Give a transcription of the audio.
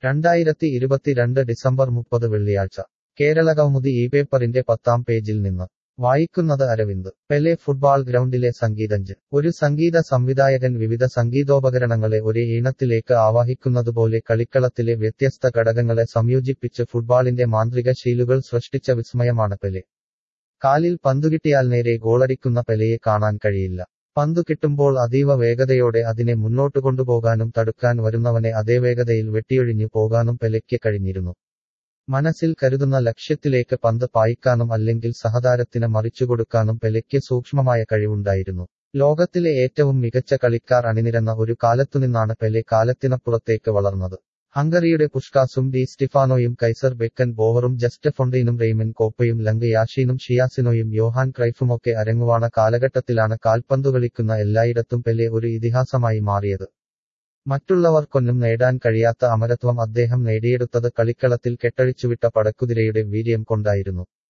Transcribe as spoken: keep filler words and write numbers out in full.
രണ്ടായിരത്തി ഇരുപത്തിരണ്ട് ഡിസംബർ മുപ്പത് വെള്ളിയാഴ്ച കേരളകൗമുദി ഈ പേപ്പറിന്റെ പത്താം പേജിൽ നിന്ന് വായിക്കുന്നത് അരവിന്ദ്. പെലെ ഫുട്ബാൾ ഗ്രൗണ്ടിലെ സംഗീതജ്ഞൻ. ഒരു സംഗീത സംവിധായകൻ വിവിധ സംഗീതോപകരണങ്ങളെ ഒരേ ഈണത്തിലേക്ക് ആവാഹിക്കുന്നതുപോലെ കളിക്കളത്തിലെ വ്യത്യസ്ത ഘടകങ്ങളെ സംയോജിപ്പിച്ച് ഫുട്ബാളിന്റെ മാന്ത്രിക ശീലുകൾ സൃഷ്ടിച്ച വിസ്മയമാണ് പെലെ. കാലിൽ പന്തുകിട്ടിയാൽ നേരെ ഗോളടിക്കുന്ന പെലെയെ കാണാൻ കഴിയില്ല. പന്തു കിട്ടുമ്പോൾ അതീവ വേഗതയോടെ അതിനെ മുന്നോട്ടു കൊണ്ടുപോകാനും തടുക്കാൻ വരുന്നവനെ അതേ വേഗതയിൽ വെട്ടിയൊഴിഞ്ഞു പോകാനും പെലെയ്ക്ക് കഴിഞ്ഞിരുന്നു. മനസ്സിൽ കരുതുന്ന ലക്ഷ്യത്തിലേക്ക് പന്ത് പായിക്കാനും അല്ലെങ്കിൽ സഹതാരത്തിന് മറിച്ചുകൊടുക്കാനും പെലെയ്ക്ക് സൂക്ഷ്മമായ കഴിവുണ്ടായിരുന്നു. ലോകത്തിലെ ഏറ്റവും മികച്ച കളിക്കാർ അണിനിരന്ന ഒരു കാലത്തുനിന്നാണ് പെലെ കാലത്തിനപ്പുറത്തേക്ക് വളർന്നത്. ഹംഗറിയുടെ പുഷ്കാസും D സ്റ്റിഫാനോയും Kaiser beacon ബോവറും just ഫൊണ്ടൈനും Raymon കോപ്പയും ലങ്ക് യാഷീനും ഷിയാസിനോയും Yohan ക്രൈഫുമൊക്കെ അരങ്ങുവാണ കാലഘട്ടത്തിലാണ് കാൽപന്തുകളിക്കുന്ന എല്ലായിടത്തും പെലെ ഒരു ഇതിഹാസമായി മാറിയത്. മറ്റുള്ളവർക്കൊന്നും നേടാൻ കഴിയാത്ത അമരത്വം അദ്ദേഹം നേടിയെടുത്തത് കളിക്കളത്തിൽ കെട്ടഴിച്ചുവിട്ട പടക്കുതിരയുടെ വീര്യം കൊണ്ടായിരുന്നു.